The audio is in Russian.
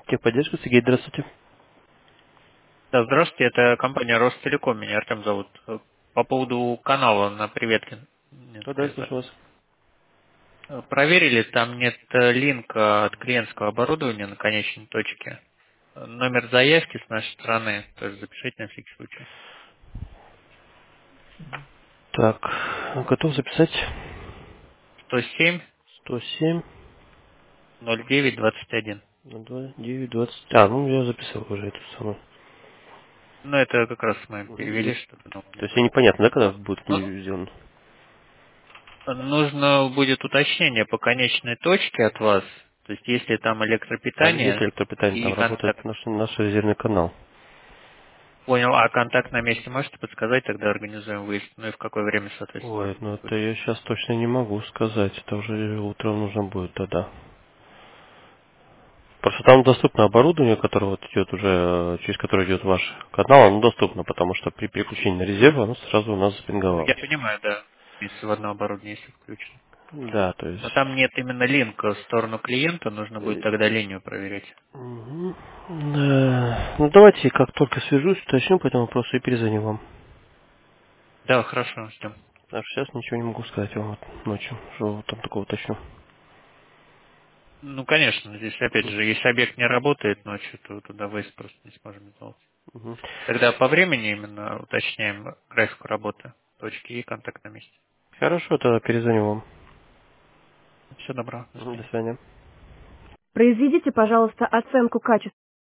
Техподдержка, Сергей, здравствуйте. Да, здравствуйте, это компания Ростелеком, меня Артем зовут. По поводу канала на Приветкин. Нет, Да, это. слышу вас. Проверили, там нет линка от клиентского оборудования на конечной точке. Номер заявки с нашей стороны, тоже запишите на всякий случай. Так, готов записать? 107 107 09 21. 02 9 20. А, ну я записал уже эту самую. Ну, это как раз мы И, перевели, чтобы то есть и непонятно, да, когда будет Ну, не сделано? нужно будет уточнение по конечной точке от вас. То есть, если там Там нет электропитание электропитания, и там работает контакт. наш резервный канал. Понял. А контакт на месте можете подсказать, тогда организуем выезд. Ну и в какое время, соответственно, Ой, нужно ну будет это выехать. я сейчас точно не могу сказать. Это уже утром нужно будет тогда. Просто там доступно оборудование, которое вот идет уже, через которое идет ваш канал, оно доступно, потому что при переключении на резерв оно сразу у нас Ну, я запинговалось. понимаю, да, если в одно оборудование, если включено. Да, то Но есть. там нет именно линка в сторону клиента, нужно будет тогда линию проверять. Мгм. Да. Ну давайте, как только свяжусь, уточню по этому вопросу и перезвоню вам. Да, хорошо, ждем. Потому что сейчас ничего не могу сказать вам вот ночью, что вот там такого уточню. Ну, конечно, здесь, опять же, если объект не работает ночью, то туда выезд просто не сможем сделать. Мгм. Тогда по времени именно уточняем график работы, точки и контакт на месте. Хорошо, тогда перезвоню вам. Всего доброго, до Мгм, до свидания. свидания. Произведите, пожалуйста, оценку качества